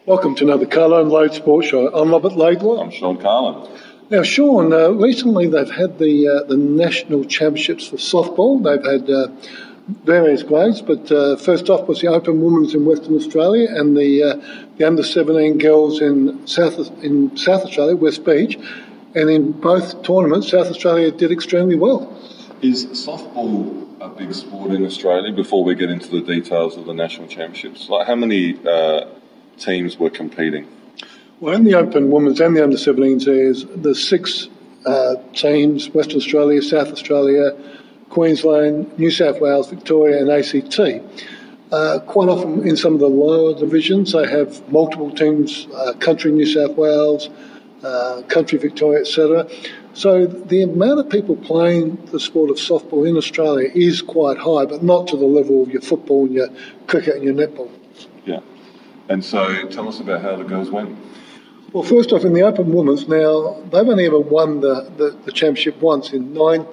Welcome to another Carlo and Load Sports Show. I'm Robert Laidlaw. I'm Sean Carlin. Now, Sean, recently they've had the national championships for softball. They've had various grades, but first off was the Open Women's in Western Australia and the under-17 girls in South Australia, West Beach. And in both tournaments, South Australia did extremely well. Is softball a big sport in Australia before we get into the details of the national championships? Like, how many teams were competing? Well, in the Open Women's and the Under-17s, there's six teams: Western Australia, South Australia, Queensland, New South Wales, Victoria and ACT. Quite often in some of the lower divisions, they have multiple teams, Country New South Wales, Country Victoria, etc. So the amount of people playing the sport of softball in Australia is quite high, but not to the level of your football and your cricket and your netball. Yeah. And so tell us about how the girls went. Well, first off, in the Open Women's, now, they've only ever won the championship once in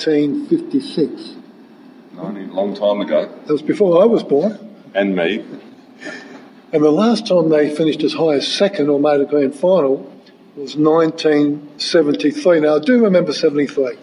1956. Long time ago. That was before I was born. And me. And the last time they finished as high as second or made a grand final was 1973. Now, I do remember 73.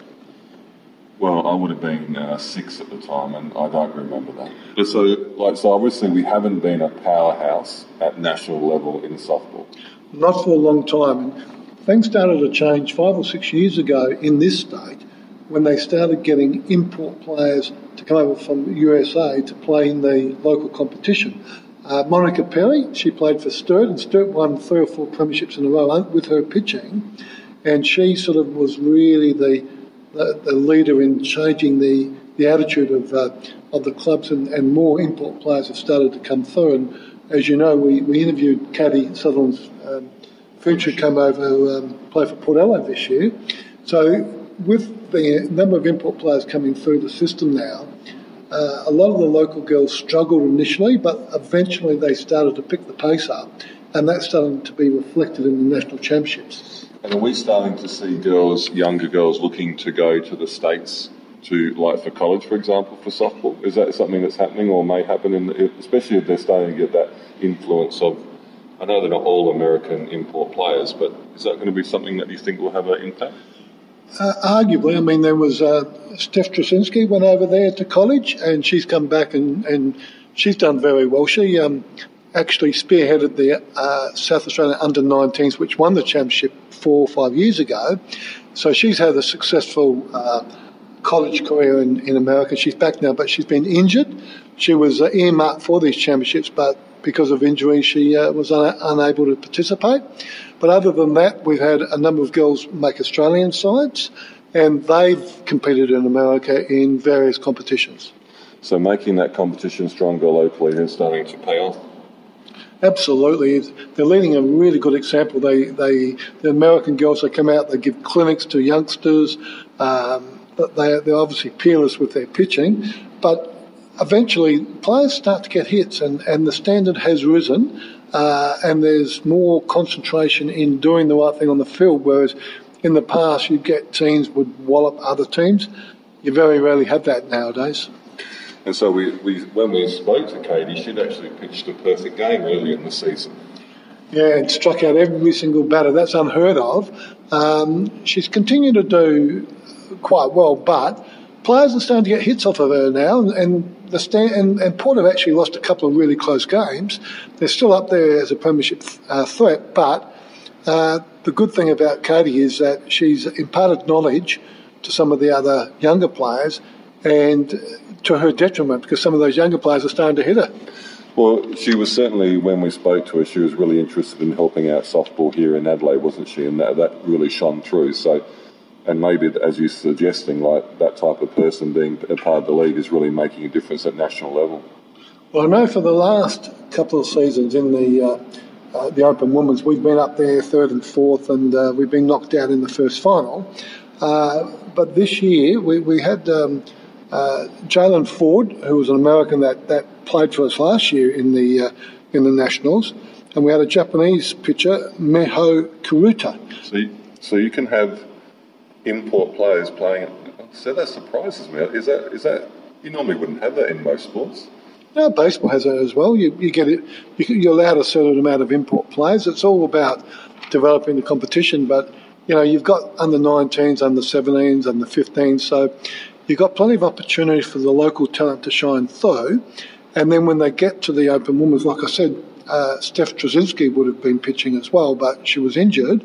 Well, I would have been 6 at the time, and I don't remember that. But so obviously we haven't been a powerhouse at national level in softball. Not for a long time. And things started to change 5 or 6 years ago in this state when they started getting import players to come over from the USA to play in the local competition. Monica Perry, she played for Sturt, and Sturt won 3 or 4 premierships in a row with her pitching, and she sort of was really the leader in changing the attitude of the clubs, and more import players have started to come through. And as you know, we interviewed Katie Sutherland's future come over to play for Port Adelaide this year. So with the number of import players coming through the system now, a lot of the local girls struggled initially, but eventually they started to pick the pace up, and that's starting to be reflected in the national championships. And are we starting to see younger girls looking to go to the States for college, for example, for softball? Is that something that's happening or may happen, especially if they're starting to get that influence of, I know they're not all American import players, but is that going to be something that you think will have an impact? Arguably. I mean, there was Steph Trasinski went over there to college, and she's come back and she's done very well. She actually spearheaded the South Australian under-19s, which won the championship 4 or 5 years ago. So she's had a successful college career in America. She's back now, but she's been injured. She was earmarked for these championships, but because of injury, she was unable to participate. But other than that, we've had a number of girls make Australian sides, and they've competed in America in various competitions. So making that competition stronger locally is starting to pay off. Absolutely. They're leading a really good example. The American girls, they come out, they give clinics to youngsters, but they're obviously peerless with their pitching. But eventually, players start to get hits, and the standard has risen, and there's more concentration in doing the right thing on the field, whereas in the past you'd get teams would wallop other teams. You very rarely have that nowadays. And so when we spoke to Katie, she'd actually pitched a perfect game early in the season. Yeah, and struck out every single batter. That's unheard of. She's continued to do quite well, but players are starting to get hits off of her now, and Port have actually lost a couple of really close games. They're still up there as a premiership threat, but the good thing about Katie is that she's imparted knowledge to some of the other younger players, and to her detriment, because some of those younger players are starting to hit her. Well, she was certainly, when we spoke to her, she was really interested in helping out softball here in Adelaide, wasn't she? And that really shone through. So, and maybe, as you're suggesting, like that type of person being a part of the league is really making a difference at national level. Well, I know for the last couple of seasons in the Open Women's, we've been up there 3rd and 4th, and we've been knocked out in the first final. But this year, we had Jalen Ford, who was an American that played for us last year in the Nationals, and we had a Japanese pitcher, Meho Kuruta. So you can have import players playing. So that surprises me. Is that you normally wouldn't have that in most sports? No, baseball has that as well. You get it. You're allowed a certain amount of import players. It's all about developing the competition. But you've got under 19s, under 17s, under 15s. So you've got plenty of opportunity for the local talent to shine through. And then when they get to the Open Women's, like I said, Steph Trzynski would have been pitching as well, but she was injured.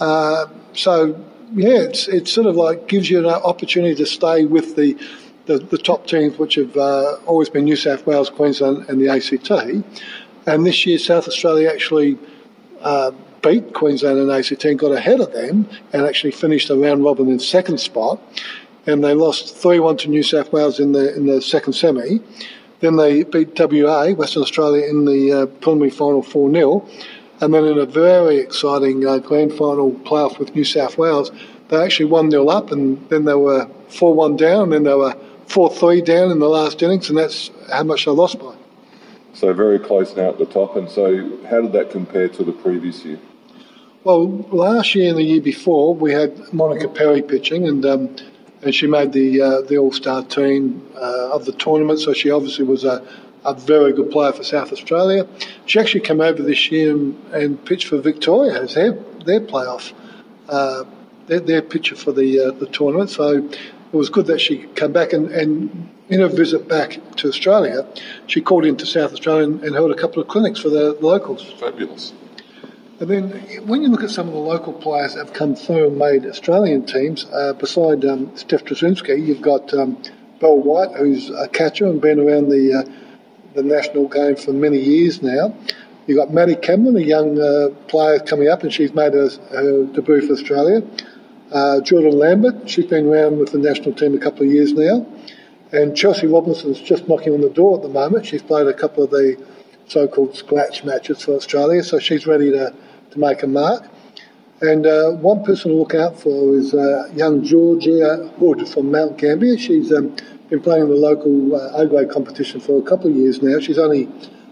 It's sort of like gives you an opportunity to stay with the top teams, which have always been New South Wales, Queensland and the ACT. And this year South Australia actually beat Queensland and ACT and got ahead of them and actually finished the round robin in second spot. And they lost 3-1 to New South Wales in the second semi. Then they beat WA, Western Australia, in the preliminary final 4-0. And then in a very exciting grand final playoff with New South Wales, they actually 1-0 up, and then they were 4-1 down, and then they were 4-3 down in the last innings, and that's how much they lost by. So very close now at the top. And so how did that compare to the previous year? Well, last year and the year before, we had Monica Perry pitching, and she made the All-Star team of the tournament, so she obviously was a very good player for South Australia. She actually came over this year and pitched for Victoria as their playoff, their pitcher for the tournament. So it was good that she came back and in her visit back to Australia, she called into South Australia and held a couple of clinics for the locals. Fabulous. And then when you look at some of the local players that have come through and made Australian teams, beside Steph Trzynski, you've got Belle White, who's a catcher and been around the national game for many years now. You've got Maddie Cameron, a young player coming up, and she's made her debut for Australia. Jordan Lambert, she's been around with the national team a couple of years now. And Chelsea Robinson's just knocking on the door at the moment. She's played a couple of the so-called scratch matches for Australia, so she's ready to make a mark. And one person to look out for is young Georgia Hood from Mount Gambier. She's been playing in the local A-grade competition for a couple of years now. She's only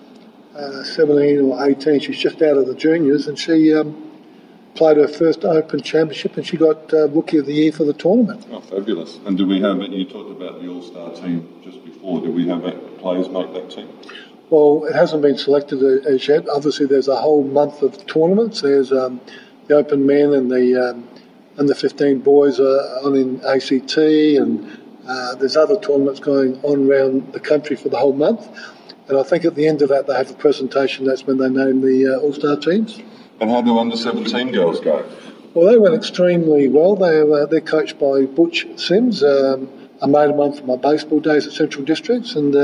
17 or 18. She's just out of the juniors, and she played her first Open Championship, and she got Rookie of the Year for the tournament. Oh, fabulous. And do we have, you talked about the All-Star team just before, do we have players make that team? Well, it hasn't been selected as yet. Obviously, there's a whole month of tournaments. There's the Open Men and the under 15 boys are on in ACT, and there's other tournaments going on around the country for the whole month. And I think at the end of that, they have a presentation. That's when they name the All-Star teams. And how do under 17 girls go? Well, they went extremely well. They're coached by Butch Sims, a mate of mine from my baseball days at Central Districts, and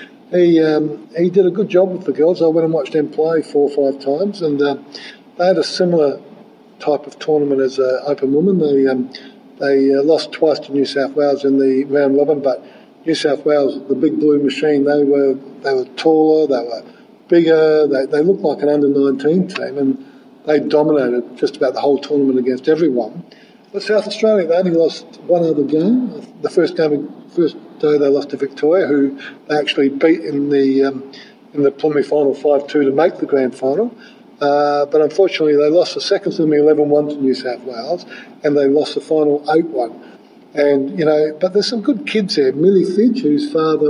he did a good job with the girls. I went and watched them play 4 or 5 times, and they had a similar type of tournament as Open Women. They lost twice to New South Wales in the round robin, but New South Wales, the big blue machine, they were taller, they were bigger, they looked like an under-19 team, and they dominated just about the whole tournament against everyone. But South Australia, they only lost one other game. The first day they lost to Victoria, who they actually beat in the preliminary final 5-2 to make the grand final. But unfortunately, they lost the second semi 11-1 to New South Wales, and they lost the final 8-1. And but there's some good kids there. Millie Fidge, whose father,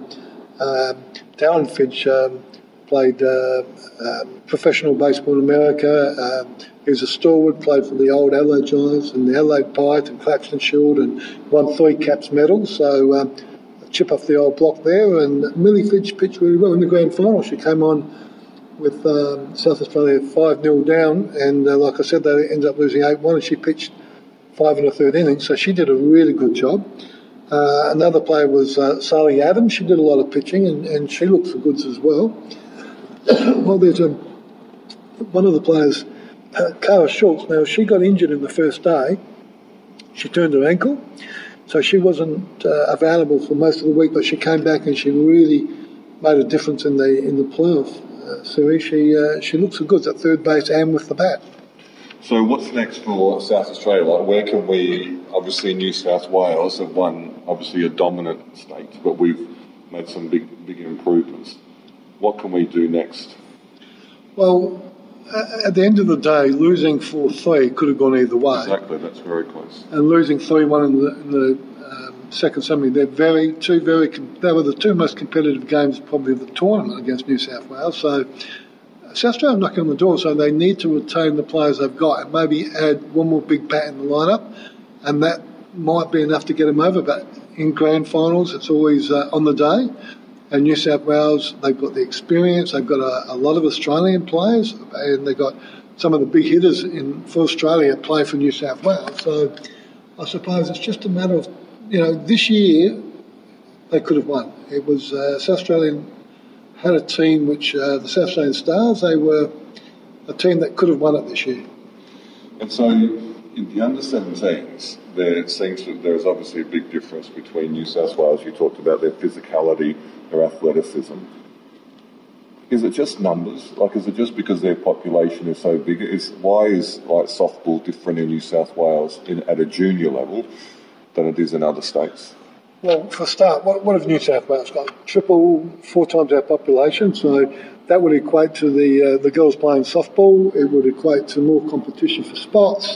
Darren Fidge, played professional baseball in America. He was a stalwart, played for the old Adelaide Giants and the Adelaide Pirates and Claxton Shield, and won 3 caps medals. So a chip off the old block there. And Millie Fidge pitched really well in the grand final. She came on with South Australia 5-0 down, and like I said, they ended up losing 8-1, and she pitched 5 1/3 innings, so she did a really good job. Another player was Sally Adams. She did a lot of pitching, and she looked for goods as well. Well, there's one of the players, Cara Schultz. Now, she got injured in the first day. She turned her ankle, so she wasn't available for most of the week, but she came back and she really made a difference in the playoff series. She looks for goods at third base and with the bat. So what's next for South Australia? Like, where can we, obviously New South Wales have won obviously a dominant state, but we've made some big improvements. What can we do next? Well, at the end of the day, losing 4-3 could have gone either way. Exactly, that's very close. And losing 3-1 second semi. They were the two most competitive games probably of the tournament against New South Wales. So South Australia are knocking on the door, so they need to retain the players they've got and maybe add one more big bat in the lineup, and that might be enough to get them over. But in grand finals, it's always on the day. And New South Wales, they've got the experience, they've got a lot of Australian players, and they've got some of the big hitters for Australia play for New South Wales. So I suppose it's just a matter of, this year they could have won. It was South Australia had a team which, the South Australian Stars, they were a team that could have won it this year. And so in the under-17s, there is obviously a big difference between New South Wales. You talked about their physicality, their athleticism. Is it just numbers? Is it just because their population is so big? Why is softball different in New South Wales at a junior level than it is in other states? Well, for a start, what have New South Wales got? 4 times our population, so that would equate to the girls playing softball. It would equate to more competition for spots,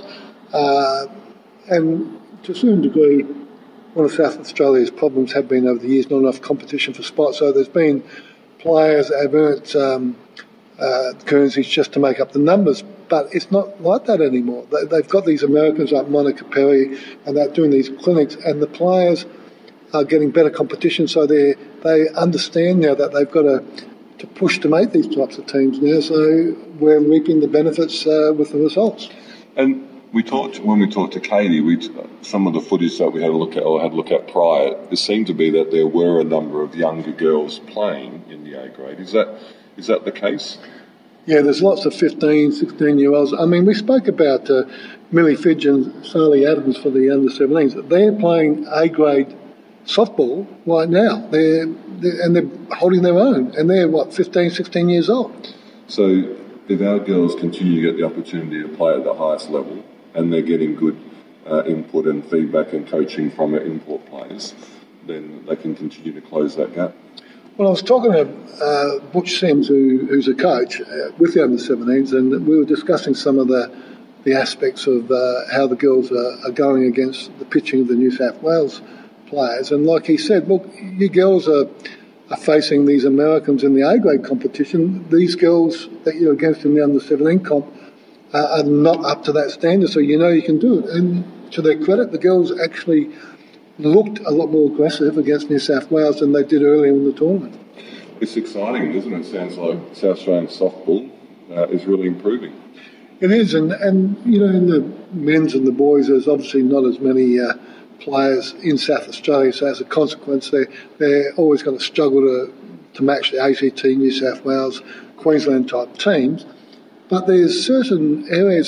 and to a certain degree, one of South Australia's problems have been over the years not enough competition for spots. So there's been players that have earned Guernseys just to make up the numbers, but it's not like that anymore. They've got these Americans like Monica Perry, and they're doing these clinics, and the players are getting better competition, so they understand now that they've got to push to make these types of teams now, so we're reaping the benefits with the results. And when we talked to Katie, some of the footage that we had a look at prior, it seemed to be that there were a number of younger girls playing in the A grade. Is that the case? Yeah, there's lots of 15, 16-year-olds. I mean, we spoke about Millie Fidge and Sally Adams for the under-17s. They're playing A grade softball right now. They're holding their own, and they're 15, 16 years old. So if our girls continue to get the opportunity to play at the highest level, and they're getting good input and feedback and coaching from our import players, then they can continue to close that gap. Well, I was talking to Butch Sims, who's a coach with the under-17s, and we were discussing some of the aspects of how the girls are going against the pitching of the New South Wales players. And like he said, look, you girls are facing these Americans in the A-grade competition. These girls that you're against in the under-17 comp are not up to that standard, so you can do it. And to their credit, the girls actually looked a lot more aggressive against New South Wales than they did earlier in the tournament. It's exciting, doesn't it? Sounds like South Australian softball is really improving. It is, and in the men's and the boys, there's obviously not as many players in South Australia, so as a consequence, they're always going to struggle to match the ACT, New South Wales, Queensland type teams. But there's certain areas,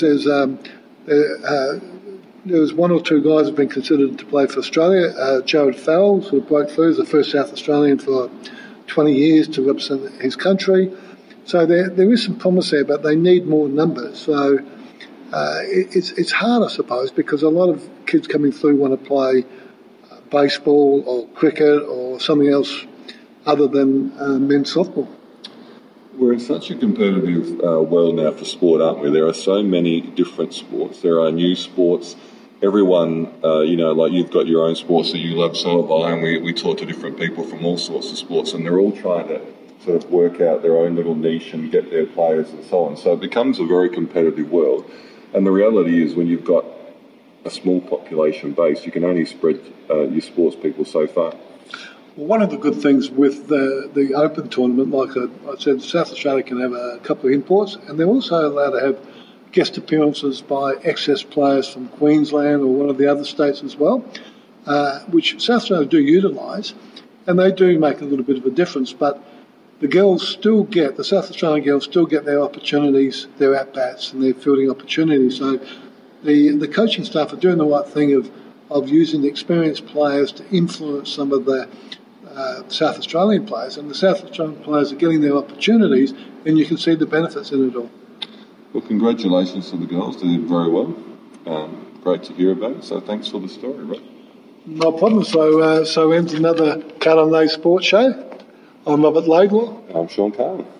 there's one or two guys who've been considered to play for Australia. Jared Farrell sort of broke through, as the first South Australian for 20 years to represent his country. So there is some promise there, but they need more numbers. So it's hard, I suppose, because a lot of kids coming through want to play baseball or cricket or something else other than men's softball. We're in such a competitive world now for sport, aren't we? There are so many different sports. There are new sports. Everyone, like you've got your own sports that you love, so have I, and we talk to different people from all sorts of sports, and they're all trying to sort of work out their own little niche and get their players and so on. So it becomes a very competitive world. And the reality is when you've got a small population base, you can only spread your sports people so far. Well, one of the good things with the Open tournament, like I said, South Australia can have a couple of imports, and they're also allowed to have guest appearances by excess players from Queensland or one of the other states as well, which South Australia do utilise, and they do make a little bit of a difference. But the South Australian girls still get their opportunities, their at-bats and their fielding opportunities. So the coaching staff are doing the right thing of using the experienced players to influence some of the South Australian players, and the South Australian players are getting their opportunities, and you can see the benefits in it all. Well, congratulations to the girls. They did very well. Great to hear about it. So thanks for the story, Rob. No problem. So ends another Cut on Those Sports Show. I'm Robert Laidlaw. I'm Sean Carlin.